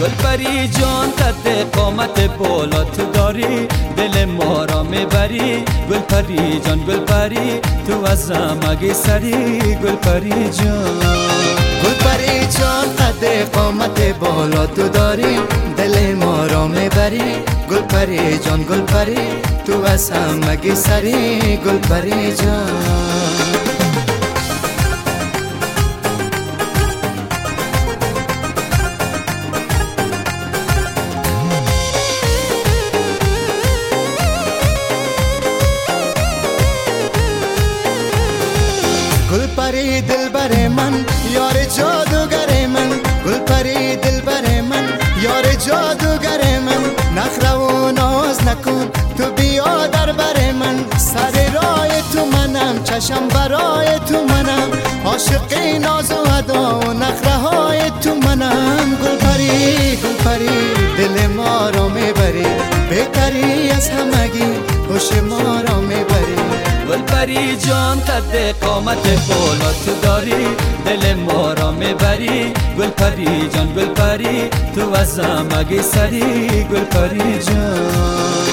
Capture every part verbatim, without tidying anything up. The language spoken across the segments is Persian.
گلپری جان قد قامت بالا تو داری، دل ما را میبری. گلپری جان گلپری تو از مگی سری. گلپری جان گلپری جان قد قامت بالا تو داری، دل ما را میبری. گلپری جان گلپری تو از مگی سری. گلپری جان گلپری دلبر من یار جادوگر من، گلپری دلبر من یار جادوگر من. نخره و ناز نکن تو بیا در بر من، سر راه تو منم چشم برای تو منم، عاشق ناز و ادا و نخره های تو منم. گلپری گلپری دل ما را میبری، بهتری از همگی هوش ما را میبری. گلپری جان قد قامت بالا تو داری، دل ما را میبری. گلپری جان گلپری تو از مگی سری. گلپری جان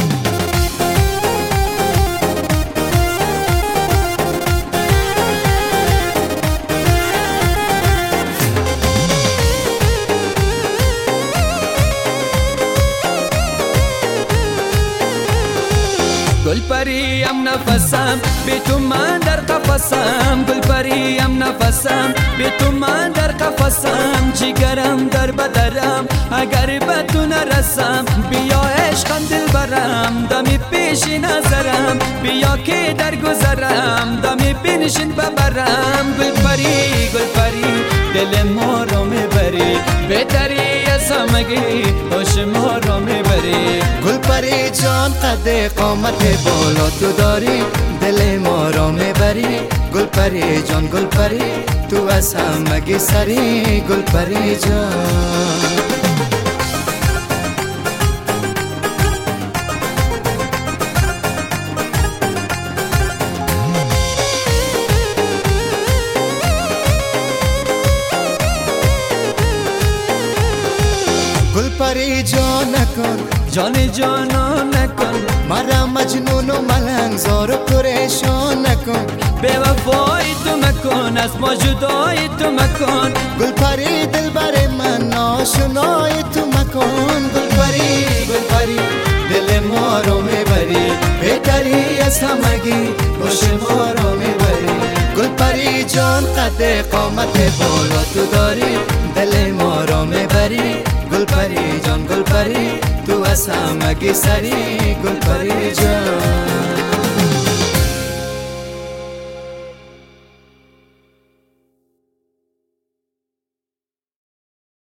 گلپری ام نفسم بی تو من در قفسم، گلپری ام نفسم بی تو من در قفسم. جگرم در بدرم اگر به تو نرسم، بیا عشقم دل برم دمی پیش نظرم، بیا که در گذرم دمی بنشین ببرم. گلپری گلپری دل ما را میبری، بهتری از همگی هوش ما را میبری. گلپری جان قد قامت بالا تو داری، دل ما را میبری. گلپری جان گلپری تو از همگی سری. گلپری جان گلپری جان نکن جان جانان نکن، مرا مجنون و ملنگ زار و پریشان نکن. بے وفای تو مکن از ما جدای تو مکن. گلپری دلبر من آشنای تو مکن. گلپری گلپری دل ما رو میبری، بهتری از همگی هوش ما رو میبری. گلپری جان قد قامت بالا تو داری، دل ما رو میبری. گلپری جان گلپری تو از همگی سری. گلپری جان